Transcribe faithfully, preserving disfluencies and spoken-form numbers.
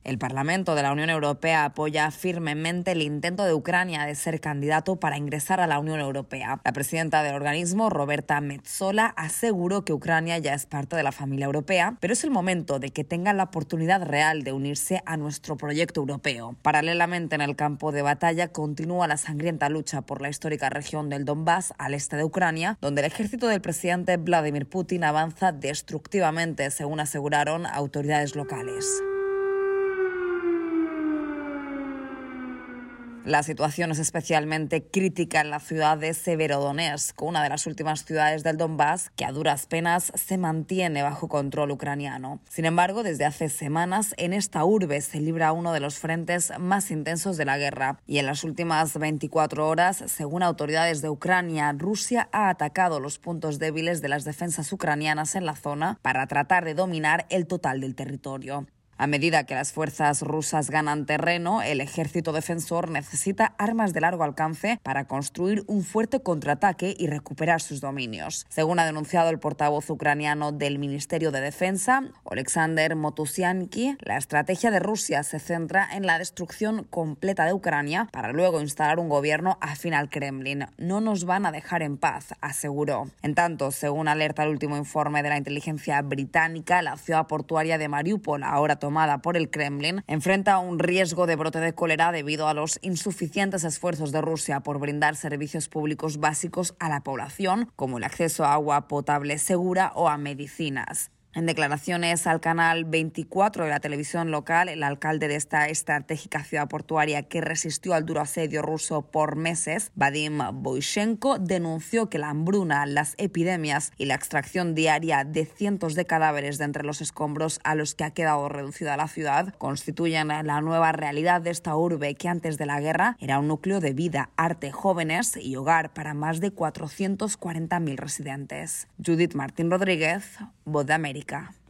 El Parlamento de la Unión Europea apoya firmemente el intento de Ucrania de ser candidato para ingresar a la Unión Europea. La presidenta del organismo, Roberta Metsola, aseguró que Ucrania ya es parte de la familia europea, pero es el momento de que tengan la oportunidad real de unirse a nuestro proyecto europeo. Paralelamente, en el campo de batalla continúa la sangrienta lucha por la histórica región del Donbass, al este de Ucrania, donde el ejército del presidente Vladimir Putin avanza destructivamente, según aseguraron autoridades locales. La situación es especialmente crítica en la ciudad de Severodonetsk, una de las últimas ciudades del Donbass que a duras penas se mantiene bajo control ucraniano. Sin embargo, desde hace semanas en esta urbe se libra uno de los frentes más intensos de la guerra y en las últimas veinticuatro horas, según autoridades de Ucrania, Rusia ha atacado los puntos débiles de las defensas ucranianas en la zona para tratar de dominar el total del territorio. A medida que las fuerzas rusas ganan terreno, el ejército defensor necesita armas de largo alcance para construir un fuerte contraataque y recuperar sus dominios. Según ha denunciado el portavoz ucraniano del Ministerio de Defensa, Oleksandr Motusiansky, la estrategia de Rusia se centra en la destrucción completa de Ucrania para luego instalar un gobierno afín al Kremlin. No nos van a dejar en paz, aseguró. En tanto, según alerta el último informe de la inteligencia británica, la ciudad portuaria de Mariupol, ahora tomada por el Kremlin, enfrenta un riesgo de brote de cólera debido a los insuficientes esfuerzos de Rusia por brindar servicios públicos básicos a la población, como el acceso a agua potable segura o a medicinas. En declaraciones al canal veinticuatro de la televisión local, el alcalde de esta estratégica ciudad portuaria que resistió al duro asedio ruso por meses, Vadim Boychenko, denunció que la hambruna, las epidemias y la extracción diaria de cientos de cadáveres de entre los escombros a los que ha quedado reducida la ciudad constituyen la nueva realidad de esta urbe que antes de la guerra era un núcleo de vida, arte, jóvenes y hogar para más de cuatrocientos cuarenta mil residentes. Judith Martín Rodríguez, Voz de América.